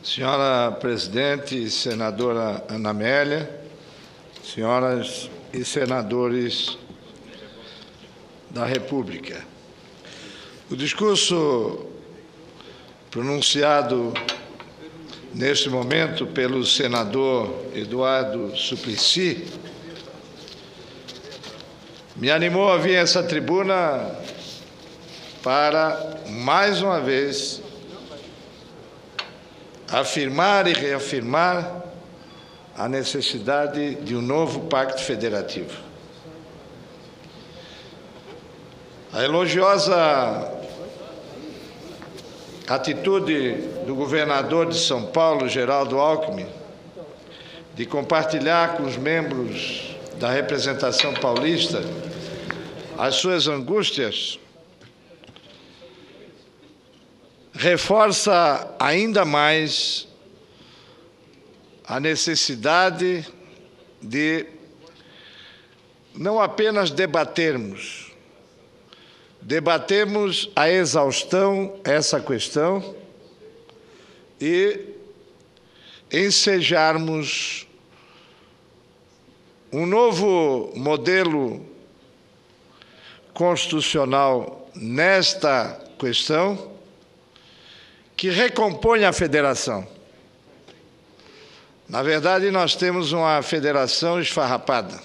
Senhora Presidente, Senadora Ana Amélia, senhoras e senadores da República. O discurso pronunciado neste momento pelo senador Eduardo Suplicy me animou a vir a essa tribuna para, mais uma vez, afirmar e reafirmar a necessidade de um novo pacto federativo. A elogiosa atitude do governador de São Paulo, Geraldo Alckmin, de compartilhar com os membros da representação paulista as suas angústias, reforça ainda mais a necessidade de não apenas debatermos a exaustão essa questão e ensejarmos um novo modelo constitucional nesta questão que recompõe a federação. Na verdade, nós temos uma federação esfarrapada,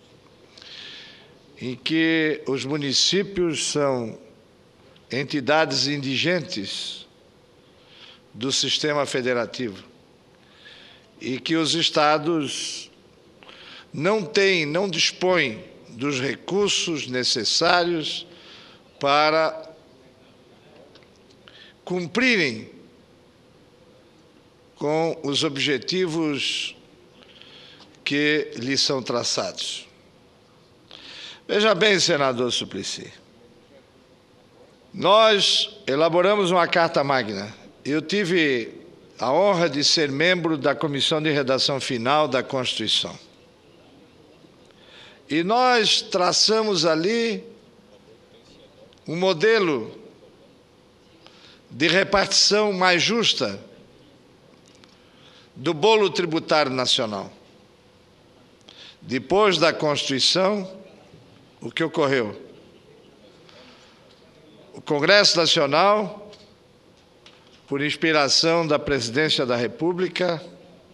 em que os municípios são entidades indigentes do sistema federativo e que os estados não dispõem dos recursos necessários para cumprirem com os objetivos que lhes são traçados. Veja bem, senador Suplicy, nós elaboramos uma Carta Magna. Eu tive a honra de ser membro da Comissão de Redação Final da Constituição. E nós traçamos ali um modelo de repartição mais justa do bolo tributário nacional. Depois da Constituição, o que ocorreu? O Congresso Nacional, por inspiração da Presidência da República,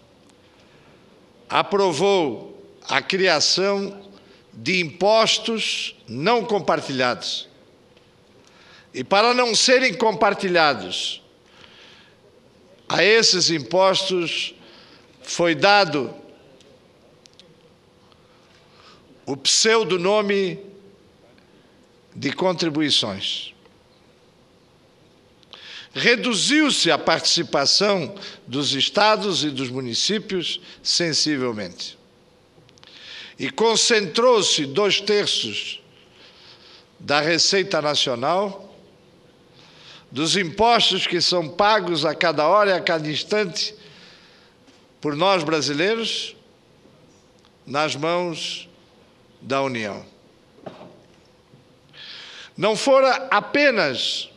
aprovou a criação de impostos não compartilhados. E para não serem compartilhados, a esses impostos foi dado o pseudonome de contribuições. Reduziu-se a participação dos estados e dos municípios sensivelmente. E concentrou-se 2/3 da Receita Nacional, dos impostos que são pagos a cada hora e a cada instante por nós brasileiros, nas mãos da União. Não fora apenas,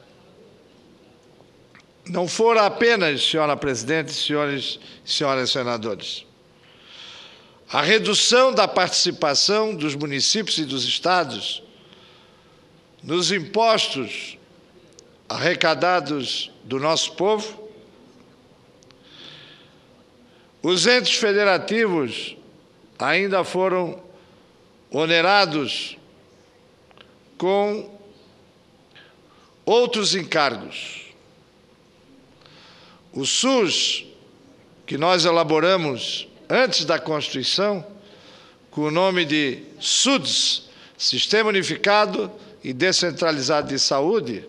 senhora Presidente, senhores e senhoras senadores, a redução da participação dos municípios e dos estados nos impostos arrecadados do nosso povo. Os entes federativos ainda foram onerados com outros encargos. O SUS, que nós elaboramos antes da Constituição, com o nome de SUDS, Sistema Unificado e Descentralizado de Saúde,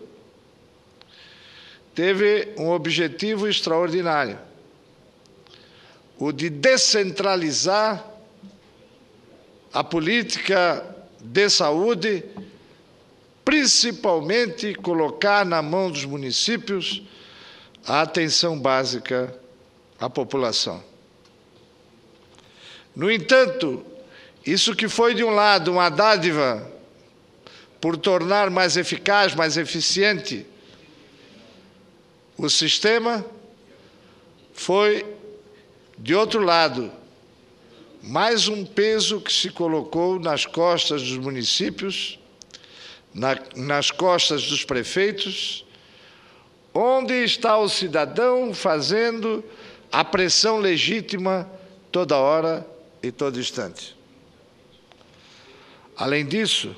teve um objetivo extraordinário, o de descentralizar a política de saúde, principalmente colocar na mão dos municípios a atenção básica à população. No entanto, isso que foi, de um lado, uma dádiva por tornar mais eficaz, mais eficiente o sistema, foi, de outro lado, mais um peso que se colocou nas costas dos municípios, nas costas dos prefeitos, onde está o cidadão fazendo a pressão legítima toda hora e todo instante. Além disso,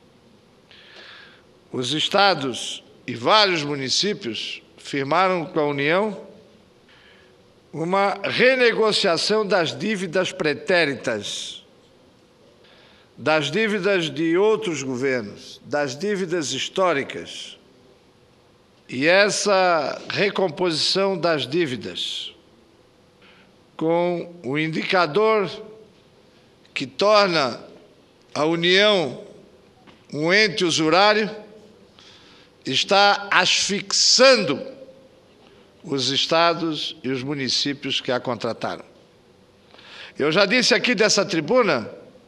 os estados e vários municípios firmaram com a União uma renegociação das dívidas pretéritas, das dívidas de outros governos, das dívidas históricas. E essa recomposição das dívidas, com o indicador que torna a União um ente usurário, está asfixiando os estados e os municípios que a contrataram. Eu já disse aqui dessa tribuna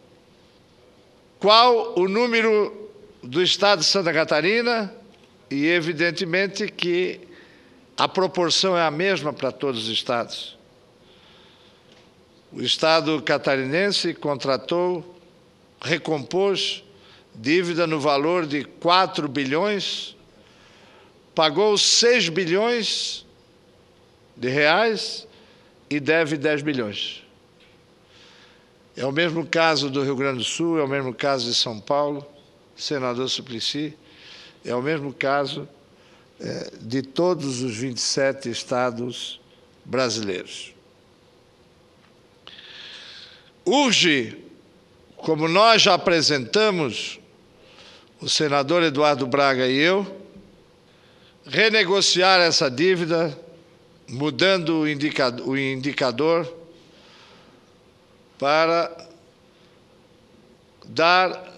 qual o número do estado de Santa Catarina e, evidentemente, que a proporção é a mesma para todos os estados. O estado catarinense contratou, recompôs dívida no valor de 4 bilhões, pagou 6 bilhões de reais e deve 10 bilhões. É o mesmo caso do Rio Grande do Sul, é o mesmo caso de São Paulo, senador Suplicy, é o mesmo caso de todos os 27 estados brasileiros. Urge, como nós já apresentamos, o senador Eduardo Braga e eu, renegociar essa dívida, mudando o indicador para dar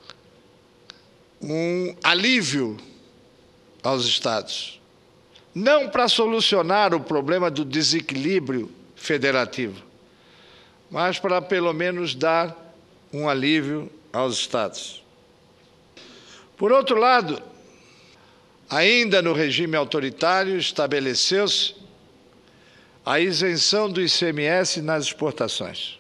um alívio aos estados. Não para solucionar o problema do desequilíbrio federativo, mas para, pelo menos, dar um alívio aos estados. Por outro lado, ainda no regime autoritário, estabeleceu-se a isenção do ICMS nas exportações.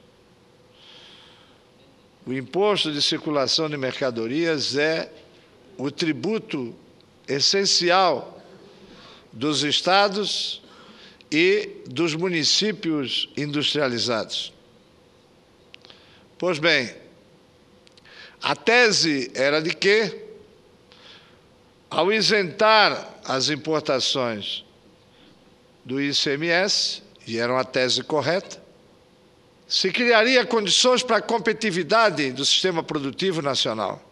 O Imposto de Circulação de Mercadorias é o tributo essencial dos estados e dos municípios industrializados. Pois bem, a tese era de que, ao isentar as importações do ICMS, e era uma tese correta, se criaria condições para a competitividade do sistema produtivo nacional,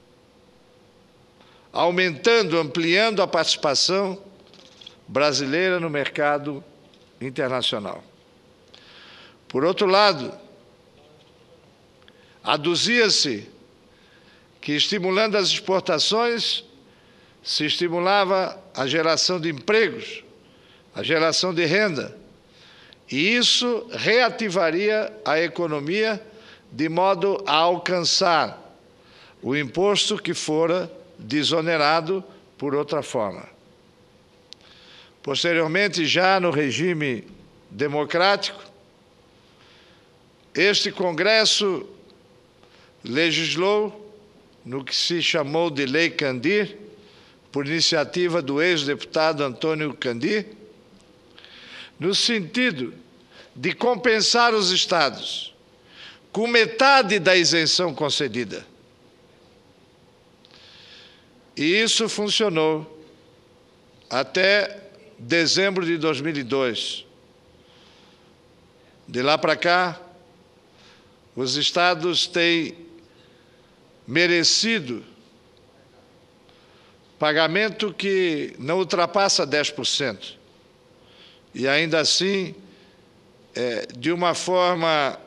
aumentando, ampliando a participação brasileira no mercado internacional. Por outro lado, aduzia-se que, estimulando as exportações, se estimulava a geração de empregos, a geração de renda, e isso reativaria a economia de modo a alcançar o imposto que fora desonerado por outra forma. Posteriormente, já no regime democrático, este Congresso legislou no que se chamou de Lei Candir, por iniciativa do ex-deputado Antônio Candir, no sentido de compensar os estados com metade da isenção concedida. E isso funcionou até dezembro de 2002. De lá para cá, os estados têm merecido pagamento que não ultrapassa 10%. E ainda assim, de uma forma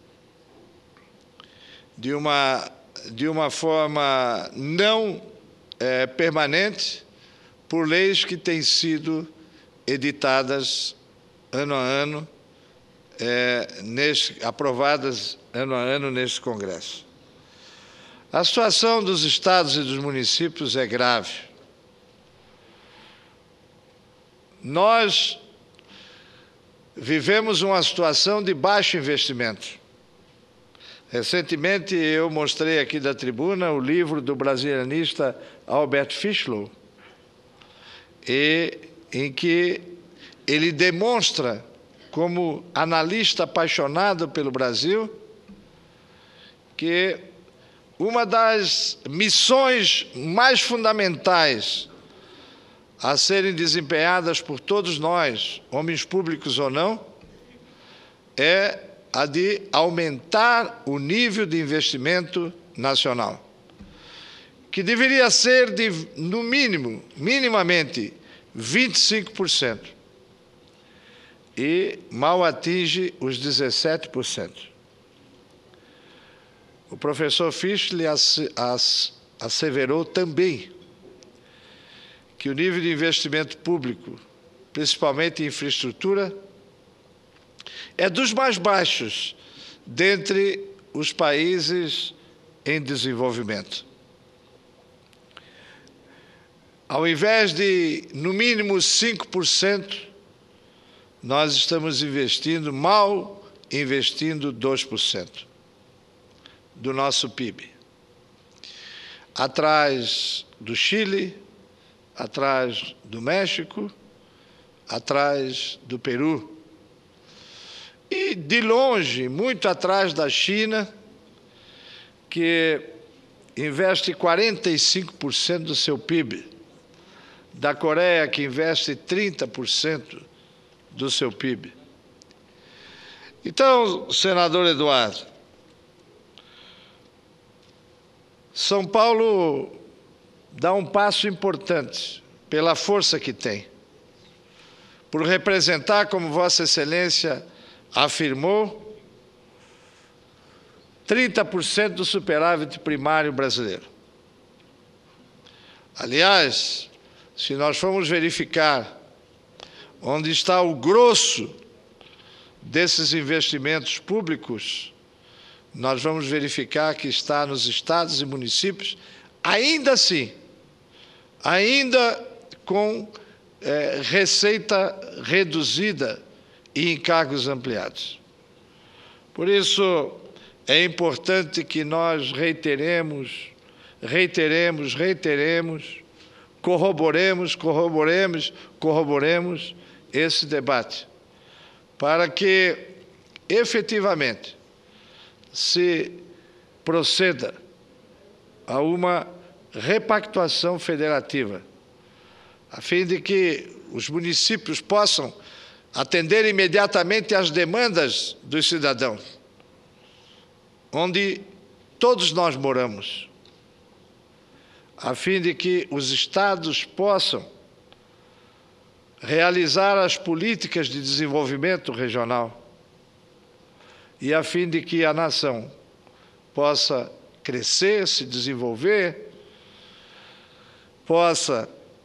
não permanente, por leis que têm sido editadas ano a ano, aprovadas ano a ano neste Congresso. A situação dos estados e dos municípios é grave. vivemos uma situação de baixo investimento. Recentemente, eu mostrei aqui da tribuna o livro do brasilianista Albert Fischlow, em que ele demonstra, como analista apaixonado pelo Brasil, que uma das missões mais fundamentais a serem desempenhadas por todos nós, homens públicos ou não, é a de aumentar o nível de investimento nacional, que deveria ser de, no mínimo, minimamente, 25%, e mal atinge os 17%. O professor Fischler asseverou também que o nível de investimento público, principalmente em infraestrutura, é dos mais baixos dentre os países em desenvolvimento. Ao invés de, no mínimo, 5%, nós estamos mal investindo 2% do nosso PIB. Atrás do Chile, atrás do México, atrás do Peru. E, de longe, muito atrás da China, que investe 45% do seu PIB, da Coreia, que investe 30% do seu PIB. Então, senador Eduardo, São Paulo dá um passo importante pela força que tem, por representar, como Vossa Excelência afirmou, 30% do superávit primário brasileiro. Aliás, se nós formos verificar onde está o grosso desses investimentos públicos, nós vamos verificar que está nos estados e municípios, ainda assim, ainda com receita reduzida e encargos ampliados. Por isso, é importante que nós reiteremos, corroboremos esse debate, para que, efetivamente, se proceda a uma repactuação federativa, a fim de que os municípios possam atender imediatamente às demandas dos cidadãos, onde todos nós moramos, a fim de que os estados possam realizar as políticas de desenvolvimento regional e a fim de que a nação possa crescer, se desenvolver, possa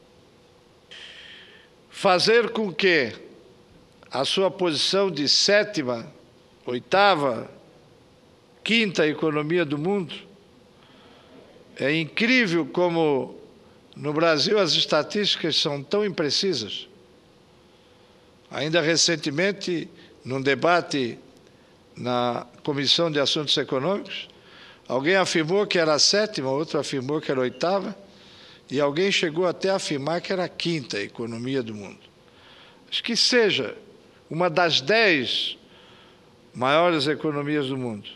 fazer com que a sua posição de 7ª, 8ª, 5ª economia do mundo. É incrível como no Brasil as estatísticas são tão imprecisas. Ainda recentemente, num debate na Comissão de Assuntos Econômicos, alguém afirmou que era a 7ª, outro afirmou que era a 8ª, e alguém chegou até a afirmar que era a 5ª economia do mundo. Acho que seja uma das 10 maiores economias do mundo,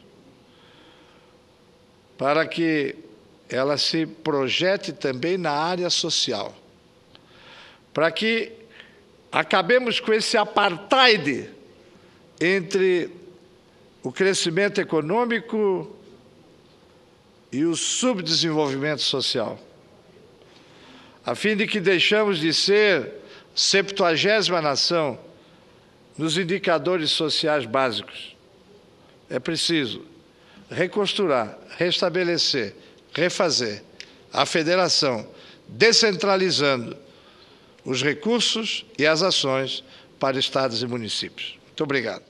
para que ela se projete também na área social, para que acabemos com esse apartheid entre o crescimento econômico e o subdesenvolvimento social, a fim de que deixamos de ser 70ª nação nos indicadores sociais básicos. É preciso reconstruir, restabelecer, refazer a federação, descentralizando os recursos e as ações para estados e municípios. Muito obrigado.